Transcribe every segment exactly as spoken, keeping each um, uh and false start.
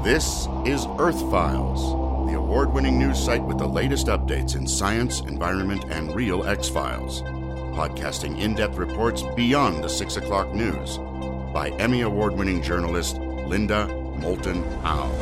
This is Earth Files, the award-winning news site with the latest updates in science, environment, and real X-Files. Podcasting in-depth reports beyond the six o'clock news by Emmy Award-winning journalist Linda Moulton Howe.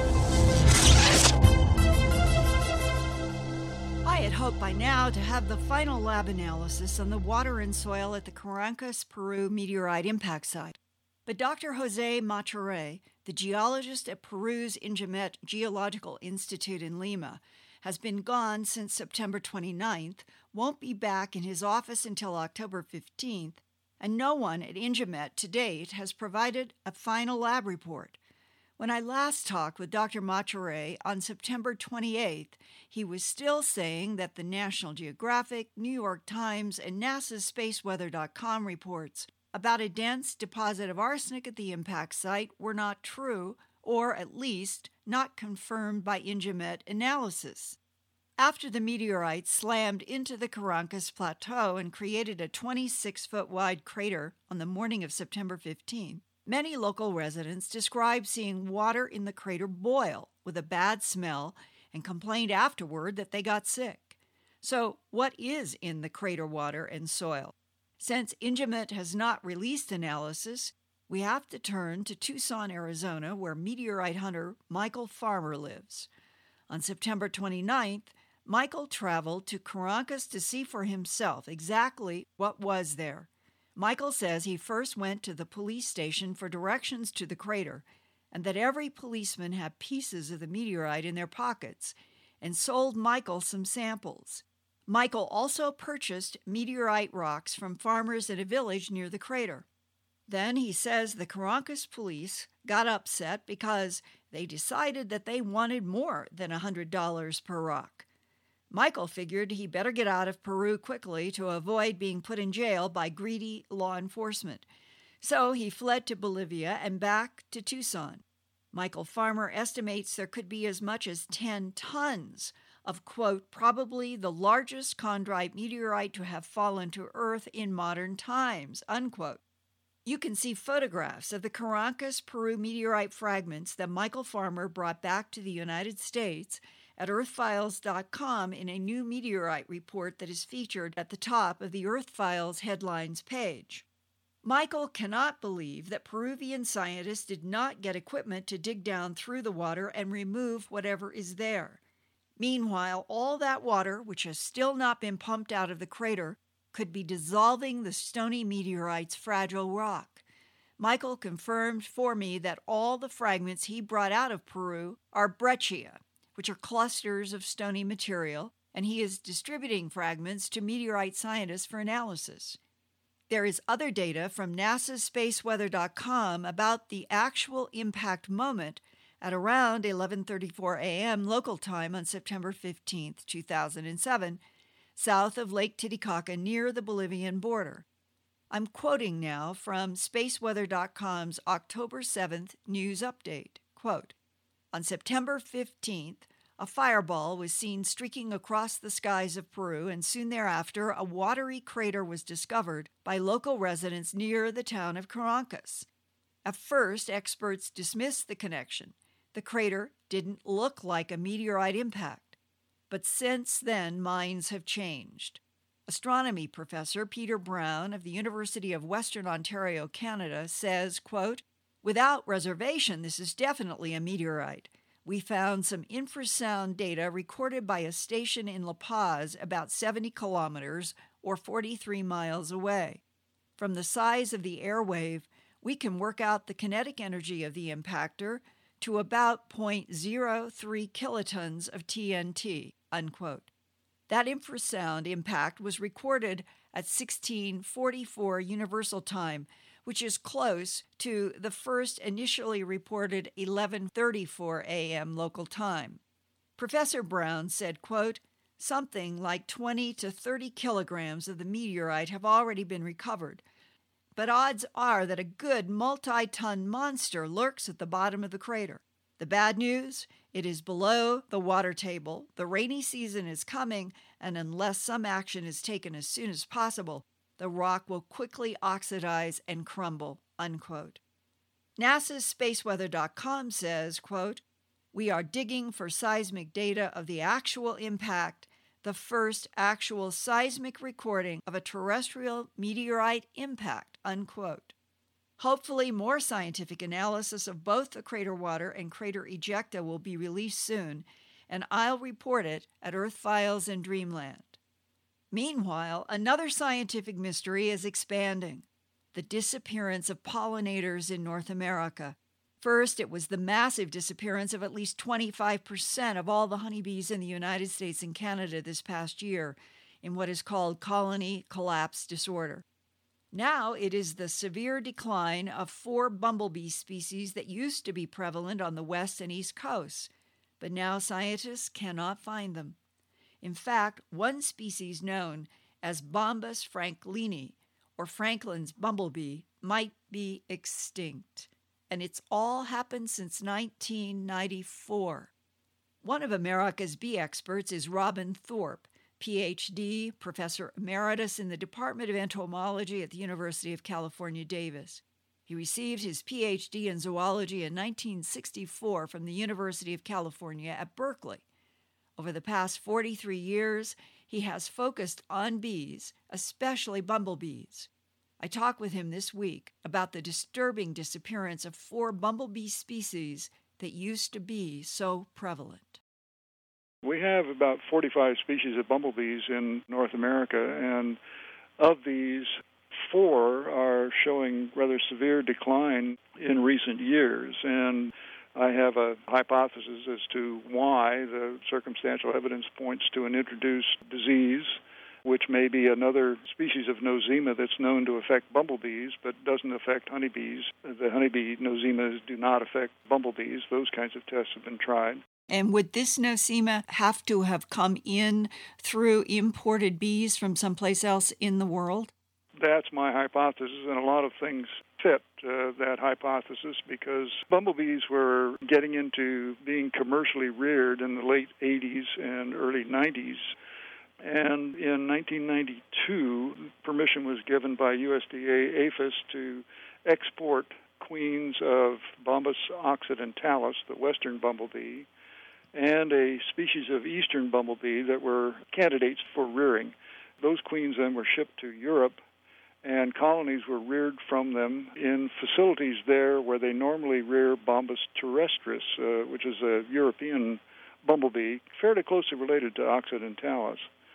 I had hoped by now to have the final lab analysis on the water and soil at the Caracas, Peru meteorite impact site. But Doctor Jose Maturre, the geologist at Peru's Ingemet Geological Institute in Lima, has been gone since September twenty-ninth, won't be back in his office until October fifteenth, and no one at Ingemet to date has provided a final lab report. When I last talked with Doctor Maturre on September twenty-eighth, he was still saying that the National Geographic, New York Times, and NASA's space weather dot com reports about a dense deposit of arsenic at the impact site were not true, or at least not confirmed by Ingemet analysis. After the meteorite slammed into the Caracas Plateau and created a twenty-six foot wide crater on the morning of September fifteenth, many local residents described seeing water in the crater boil with a bad smell and complained afterward that they got sick. So, what is in the crater water and soil? Since Ingemet has not released analysis, we have to turn to Tucson, Arizona, where meteorite hunter Michael Farmer lives. On September twenty-ninth, Michael traveled to Caracas to see for himself exactly what was there. Michael says he first went to the police station for directions to the crater, and that every policeman had pieces of the meteorite in their pockets, and sold Michael some samples. Michael also purchased meteorite rocks from farmers in a village near the crater. Then he says the Caracas police got upset because they decided that they wanted more than one hundred dollars per rock. Michael figured he better get out of Peru quickly to avoid being put in jail by greedy law enforcement. So he fled to Bolivia and back to Tucson. Michael Farmer estimates there could be as much as ten tons of, quote, probably the largest chondrite meteorite to have fallen to Earth in modern times, unquote. You can see photographs of the Caracas, Peru meteorite fragments that Michael Farmer brought back to the United States at earth files dot com in a new meteorite report that is featured at the top of the Earth Files headlines page. Michael cannot believe that Peruvian scientists did not get equipment to dig down through the water and remove whatever is there. Meanwhile, all that water, which has still not been pumped out of the crater, could be dissolving the stony meteorite's fragile rock. Michael confirmed for me that all the fragments he brought out of Peru are breccia, which are clusters of stony material, and he is distributing fragments to meteorite scientists for analysis. There is other data from NASA's space weather dot com about the actual impact moment at around eleven thirty-four a.m. local time on September fifteenth, two thousand seven, south of Lake Titicaca near the Bolivian border. I'm quoting now from space weather dot com's October seventh news update. Quote, on September fifteenth, a fireball was seen streaking across the skies of Peru, and soon thereafter a watery crater was discovered by local residents near the town of Caracas. At first, experts dismissed the connection. The crater didn't look like a meteorite impact. But since then, minds have changed. Astronomy professor Peter Brown of the University of Western Ontario, Canada, says, quote, without reservation, this is definitely a meteorite. We found some infrasound data recorded by a station in La Paz about seventy kilometers or forty-three miles away. From the size of the airwave, we can work out the kinetic energy of the impactor to about zero point zero three kilotons of T N T, unquote. That infrasound impact was recorded at sixteen forty-four Universal Time, which is close to the first initially reported eleven thirty-four a.m. local time. Professor Brown said, quote, something like twenty to thirty kilograms of the meteorite have already been recovered, but odds are that a good multi-ton monster lurks at the bottom of the crater. The bad news? It is below the water table. The rainy season is coming, and unless some action is taken as soon as possible, the rock will quickly oxidize and crumble, unquote. NASA's space weather dot com says, quote, We are digging for seismic data of the actual impact, the first actual seismic recording of a terrestrial meteorite impact, unquote. Hopefully, more scientific analysis of both the crater water and crater ejecta will be released soon, and I'll report it at Earth Files in Dreamland. Meanwhile, another scientific mystery is expanding: the disappearance of pollinators in North America. First, it was the massive disappearance of at least twenty-five percent of all the honeybees in the United States and Canada this past year in what is called colony collapse disorder. Now it is the severe decline of four bumblebee species that used to be prevalent on the west and east coasts, but now scientists cannot find them. In fact, one species known as Bombus franklini, or Franklin's bumblebee, might be extinct. And it's all happened since nineteen ninety-four. One of America's bee experts is Robin Thorpe, P H D, Professor Emeritus in the Department of Entomology at the University of California, Davis. He received his P H D in zoology in nineteen sixty-four from the University of California at Berkeley. Over the past forty-three years, he has focused on bees, especially bumblebees. I talked with him this week about the disturbing disappearance of four bumblebee species that used to be so prevalent. We have about forty-five species of bumblebees in North America, and of these, four are showing rather severe decline in recent years. And I have a hypothesis as to why. The circumstantial evidence points to an introduced disease, which may be another species of nosema that's known to affect bumblebees but doesn't affect honeybees. The honeybee nosemas do not affect bumblebees. Those kinds of tests have been tried. And would this nosema have to have come in through imported bees from someplace else in the world? That's my hypothesis, and a lot of things fit uh, that hypothesis because bumblebees were getting into being commercially reared in the late eighties and early nineties. And in nineteen ninety-two, permission was given by U S D A APHIS to export queens of Bombus occidentalis, the western bumblebee, and a species of eastern bumblebee that were candidates for rearing. Those queens then were shipped to Europe, and colonies were reared from them in facilities there where they normally rear Bombus terrestris, uh, which is a European bumblebee, fairly closely related to occidentalis.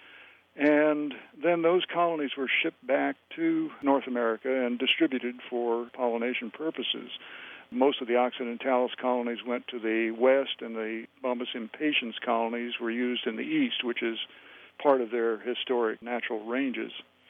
And then those colonies were shipped back to North America and distributed for pollination purposes. Most of the occidentalis colonies went to the west, and the Bombus impatiens colonies were used in the east, which is part of their historic natural ranges.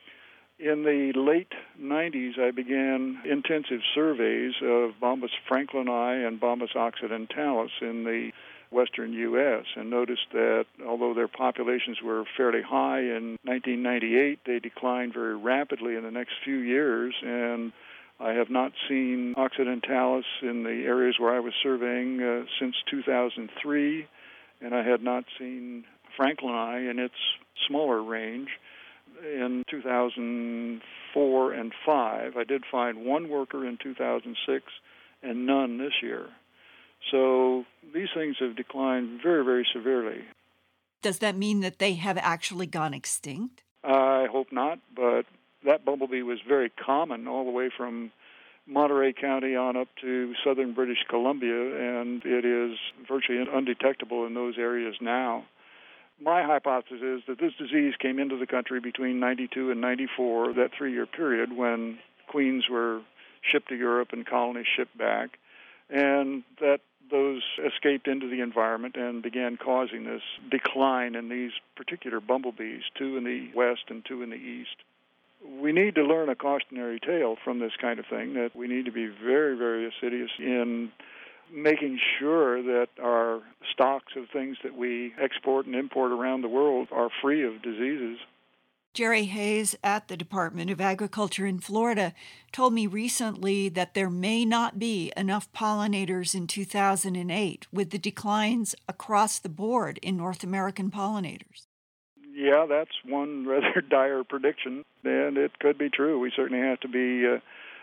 In the late nineties, I began intensive surveys of Bombus franklini and Bombus occidentalis in the western U S and noticed that although their populations were fairly high in nineteen ninety-eight, they declined very rapidly in the next few years, and I have not seen occidentalis in the areas where I was surveying uh, since two thousand three, and I had not seen franklini in its smaller range in two thousand four and five. I did find one worker in two thousand six and none this year. So these things have declined very, very severely. Does that mean that they have actually gone extinct? I hope not, but that bumblebee was very common all the way from Monterey County on up to southern British Columbia, and it is virtually undetectable in those areas now. My hypothesis is that this disease came into the country between ninety-two and ninety-four, that three-year period when queens were shipped to Europe and colonies shipped back, and that those escaped into the environment and began causing this decline in these particular bumblebees, two in the west and two in the east. We need to learn a cautionary tale from this kind of thing, that we need to be very, very assiduous in making sure that our stocks of things that we export and import around the world are free of diseases. Jerry Hayes at the Department of Agriculture in Florida told me recently that there may not be enough pollinators in two thousand eight with the declines across the board in North American pollinators. Yeah, that's one rather dire prediction, and it could be true. We certainly have to be uh,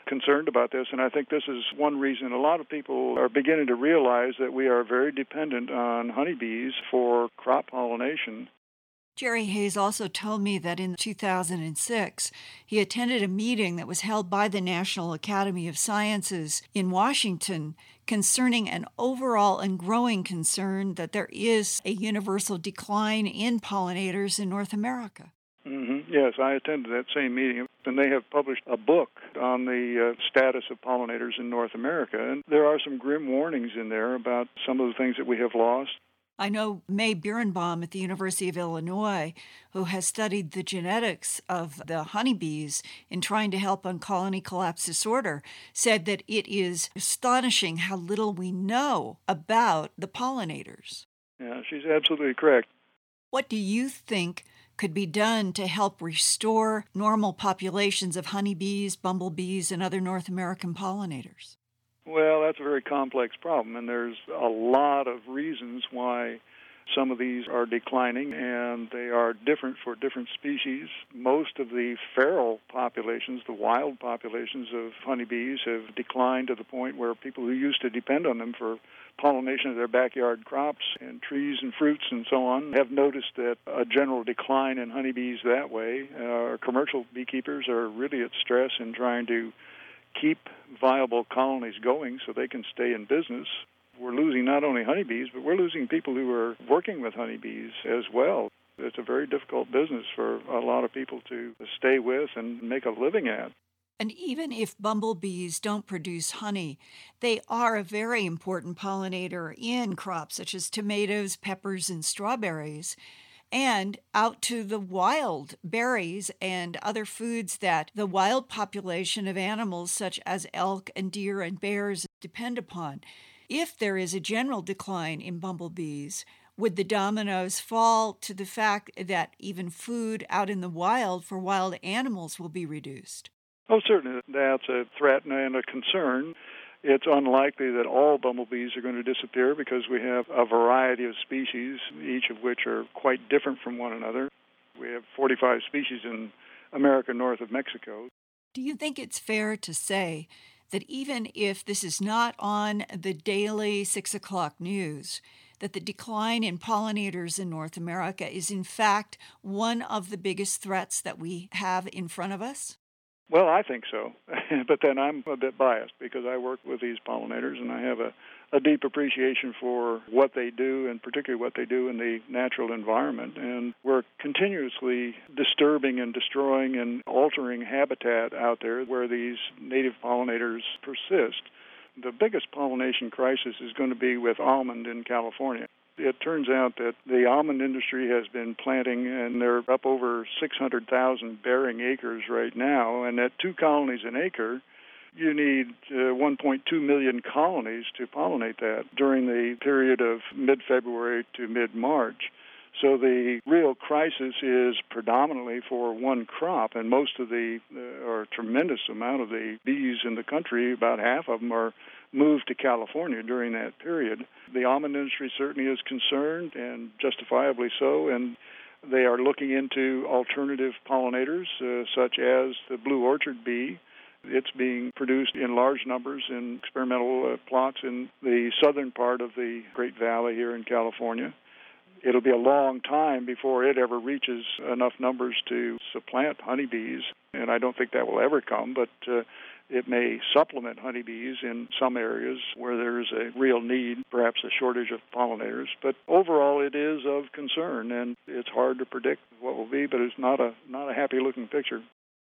concerned about this, and I think this is one reason a lot of people are beginning to realize that we are very dependent on honeybees for crop pollination. Jerry Hayes also told me that in two thousand six, he attended a meeting that was held by the National Academy of Sciences in Washington concerning an overall and growing concern that there is a universal decline in pollinators in North America. Mm-hmm. Yes, I attended that same meeting, and they have published a book on the uh, status of pollinators in North America, and there are some grim warnings in there about some of the things that we have lost. I know May Birnbaum at the University of Illinois, who has studied the genetics of the honeybees in trying to help on colony collapse disorder, said that it is astonishing how little we know about the pollinators. Yeah, she's absolutely correct. What do you think could be done to help restore normal populations of honeybees, bumblebees, and other North American pollinators? Well, that's a very complex problem, and there's a lot of reasons why some of these are declining, and they are different for different species. Most of the feral populations, the wild populations of honeybees, have declined to the point where people who used to depend on them for pollination of their backyard crops and trees and fruits and so on have noticed that a general decline in honeybees that way. Uh, commercial beekeepers are really at stress in trying to keep viable colonies going so they can stay in business. We're losing not only honeybees, but we're losing people who are working with honeybees as well. It's a very difficult business for a lot of people to stay with and make a living at. And even if bumblebees don't produce honey, they are a very important pollinator in crops such as tomatoes, peppers, and strawberries, and out to the wild berries and other foods that the wild population of animals such as elk and deer and bears depend upon. If there is a general decline in bumblebees, would the dominoes fall to the fact that even food out in the wild for wild animals will be reduced? Oh, certainly. That's a threat and a concern. It's unlikely that all bumblebees are going to disappear because we have a variety of species, each of which are quite different from one another. We have forty-five species in America north of Mexico. Do you think it's fair to say that even if this is not on the daily six o'clock news, that the decline in pollinators in North America is in fact one of the biggest threats that we have in front of us? Well, I think so, but then I'm a bit biased because I work with these pollinators and I have a, a deep appreciation for what they do and particularly what they do in the natural environment. And we're continuously disturbing and destroying and altering habitat out there where these native pollinators persist. The biggest pollination crisis is going to be with almond in California. It turns out that the almond industry has been planting, and they're up over six hundred thousand bearing acres right now, and at two colonies an acre, you need uh, one point two million colonies to pollinate that during the period of mid-February to mid-March. So the real crisis is predominantly for one crop, and most of the, uh, or a tremendous amount of the bees in the country, about half of them are moved to California during that period. The almond industry certainly is concerned, and justifiably so, and they are looking into alternative pollinators, uh, such as the blue orchard bee. It's being produced in large numbers in experimental uh, plots in the southern part of the Great Valley here in California. It'll be a long time before it ever reaches enough numbers to supplant honeybees, and I don't think that will ever come, but uh, it may supplement honeybees in some areas where there is a real need, perhaps a shortage of pollinators. But overall, it is of concern, and it's hard to predict what will be, but it's not a not a happy-looking picture.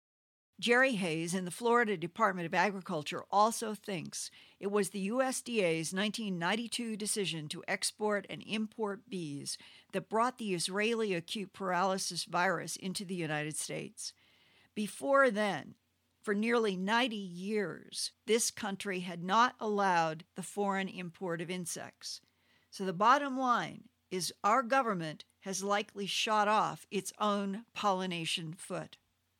Jerry Hayes in the Florida Department of Agriculture also thinks it was the U S D A's nineteen ninety-two decision to export and import bees that brought the Israeli acute paralysis virus into the United States. Before then, for nearly ninety years, this country had not allowed the foreign import of insects. So the bottom line is our government has likely shot off its own pollination foot.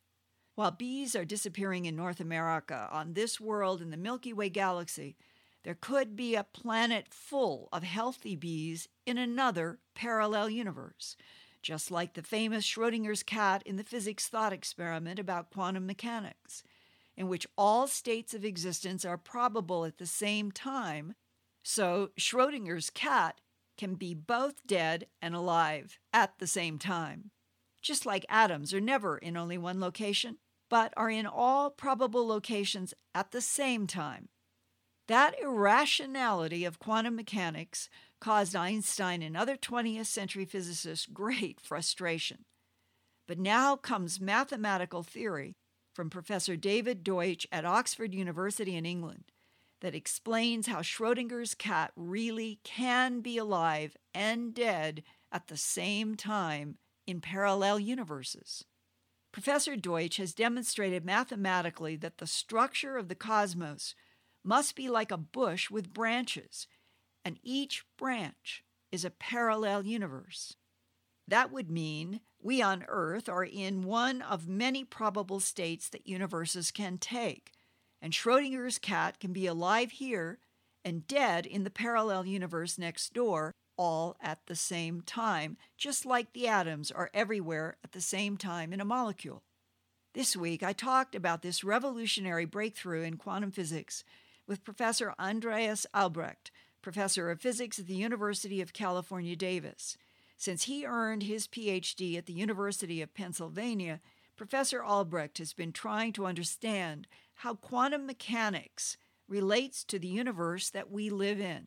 While bees are disappearing in North America, on this world in the Milky Way galaxy, there could be a planet full of healthy bees in another parallel universe, just like the famous Schrodinger's cat in the physics thought experiment about quantum mechanics. in which all states of existence are probable at the same time, so Schrodinger's cat can be both dead and alive at the same time. Just like atoms are never in only one location, but are in all probable locations at the same time. That irrationality of quantum mechanics caused Einstein and other twentieth century physicists great frustration. But now comes mathematical theory from Professor David Deutsch at Oxford University in England that explains how Schrodinger's cat really can be alive and dead at the same time in parallel universes. Professor Deutsch has demonstrated mathematically that the structure of the cosmos must be like a bush with branches, and each branch is a parallel universe. That would mean we on Earth are in one of many probable states that universes can take, and Schrodinger's cat can be alive here and dead in the parallel universe next door, all at the same time, just like the atoms are everywhere at the same time in a molecule. This week, I talked about this revolutionary breakthrough in quantum physics with Professor Andreas Albrecht, professor of physics at the University of California, Davis. Since he earned his P H D at the University of Pennsylvania, Professor Albrecht has been trying to understand how quantum mechanics relates to the universe that we live in.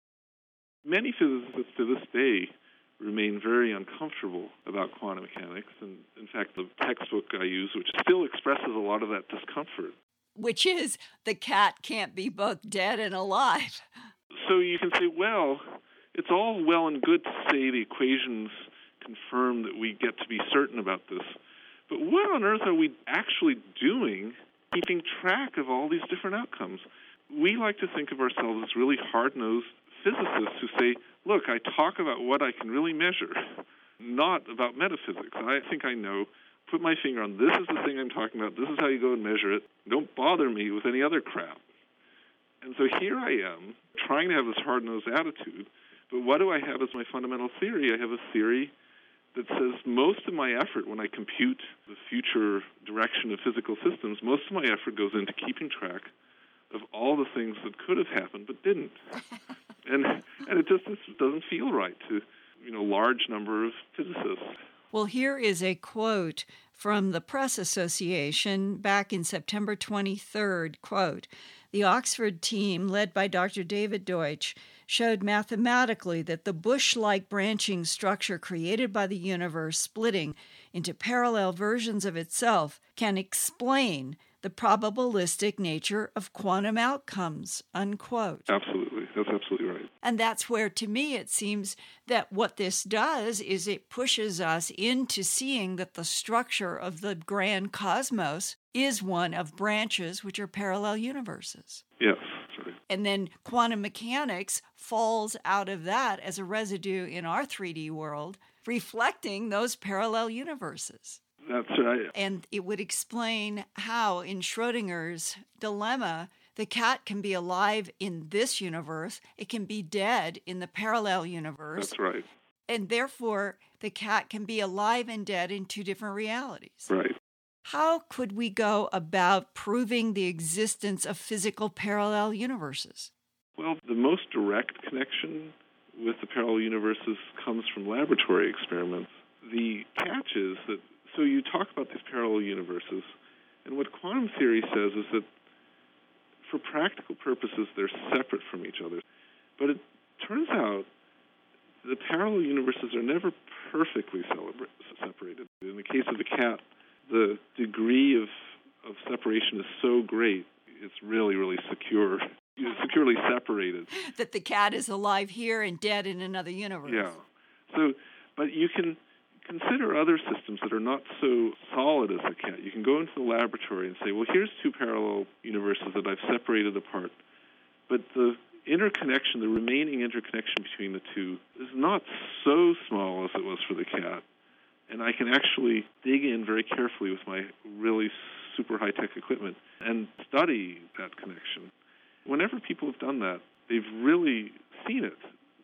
Many physicists to this day remain very uncomfortable about quantum mechanics, and in fact the textbook I use, which still expresses a lot of that discomfort. Which is, the cat can't be both dead and alive. So you can say, well, it's all well and good to say the equations confirm that we get to be certain about this, but what on earth are we actually doing keeping track of all these different outcomes? We like to think of ourselves as really hard-nosed physicists who say, look, I talk about what I can really measure, not about metaphysics. I think I know. Put my finger on this is the thing I'm talking about. This is how you go and measure it. Don't bother me with any other crap. And so here I am, trying to have this hard-nosed attitude, but what do I have as my fundamental theory? I have a theory that says most of my effort when I compute the future direction of physical systems, most of my effort goes into keeping track of all the things that could have happened but didn't. and and it just it doesn't feel right to, you know, large number of physicists. Well, here is a quote from the Press Association back in September twenty-third, quote, "The Oxford team, led by Doctor David Deutsch, showed mathematically that the bush-like branching structure created by the universe splitting into parallel versions of itself can explain the probabilistic nature of quantum outcomes," unquote. Absolutely. That's absolutely right. And that's where, to me, it seems that what this does is it pushes us into seeing that the structure of the grand cosmos is one of branches which are parallel universes. Yes. Right. And then quantum mechanics falls out of that as a residue in our three D world, reflecting those parallel universes. That's right. And it would explain how, in Schrodinger's dilemma, the cat can be alive in this universe, it can be dead in the parallel universe. That's right. And therefore, the cat can be alive and dead in two different realities. Right. How could we go about proving the existence of physical parallel universes? Well, the most direct connection with the parallel universes comes from laboratory experiments. The catch is that, so you talk about these parallel universes, and what quantum theory says is that for practical purposes, they're separate from each other. But it turns out the parallel universes are never perfectly celebra- separated. In the case of the cat, the degree of, of separation is so great, it's really, really secure, securely separated. That the cat is alive here and dead in another universe. Yeah. So, but you can consider other systems that are not so solid as the cat. You can go into the laboratory and say, well, here's two parallel universes that I've separated apart. But the interconnection, the remaining interconnection between the two, is not so small as it was for the cat. And I can actually dig in very carefully with my really super high-tech equipment and study that connection. Whenever people have done that, they've really seen it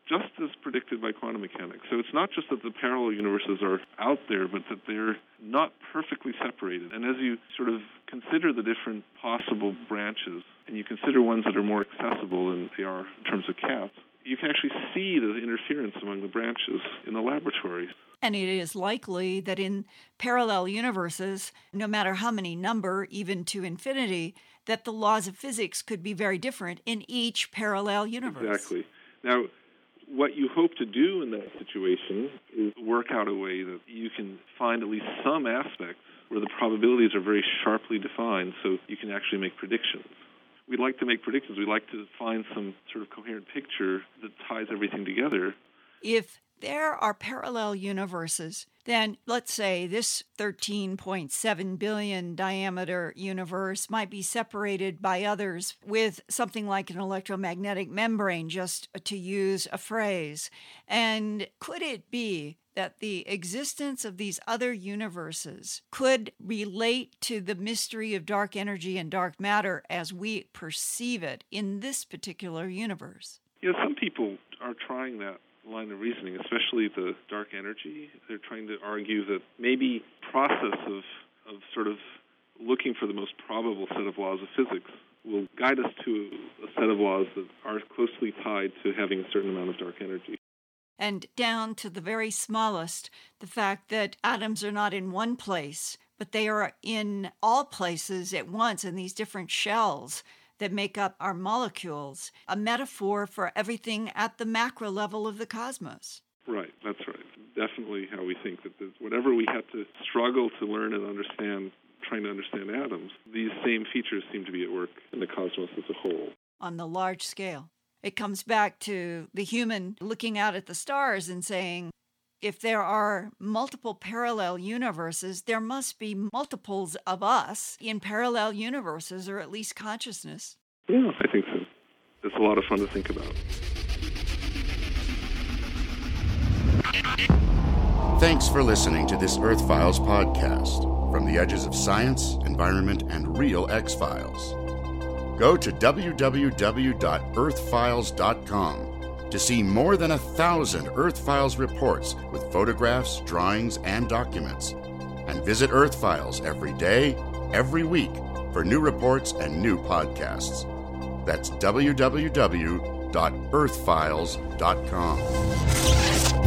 just as predicted by quantum mechanics. So it's not just that the parallel universes are out there, but that they're not perfectly separated. And as you sort of consider the different possible branches, and you consider ones that are more accessible than they are in terms of cats, you can actually see the interference among the branches in the laboratory. And it is likely that in parallel universes, no matter how many number, even to infinity, that the laws of physics could be very different in each parallel universe. Exactly. Now, what you hope to do in that situation is work out a way that you can find at least some aspects where the probabilities are very sharply defined so you can actually make predictions. We'd like to make predictions. We'd like to find some sort of coherent picture that ties everything together. If there are parallel universes, then let's say this thirteen point seven billion diameter universe might be separated by others with something like an electromagnetic membrane, just to use a phrase. And could it be that the existence of these other universes could relate to the mystery of dark energy and dark matter as we perceive it in this particular universe? Yeah, some people are trying that line of reasoning, especially the dark energy. They're trying to argue that maybe process of, of sort of looking for the most probable set of laws of physics will guide us to a set of laws that are closely tied to having a certain amount of dark energy. And down to the very smallest, the fact that atoms are not in one place, but they are in all places at once in these different shells that make up our molecules, a metaphor for everything at the macro level of the cosmos. Right, that's right. Definitely how we think that whatever we had to struggle to learn and understand, trying to understand atoms, these same features seem to be at work in the cosmos as a whole. On the large scale. It comes back to the human looking out at the stars and saying, if there are multiple parallel universes, there must be multiples of us in parallel universes, or at least consciousness. Yeah, I think so. It's a lot of fun to think about. Thanks for listening to this Earth Files podcast, from the edges of science, environment, and real X-Files. Go to w w w dot earth files dot com to see more than a thousand Earth Files reports with photographs, drawings, and documents. And visit Earth Files every day, every week, for new reports and new podcasts. That's w w w dot earth files dot com.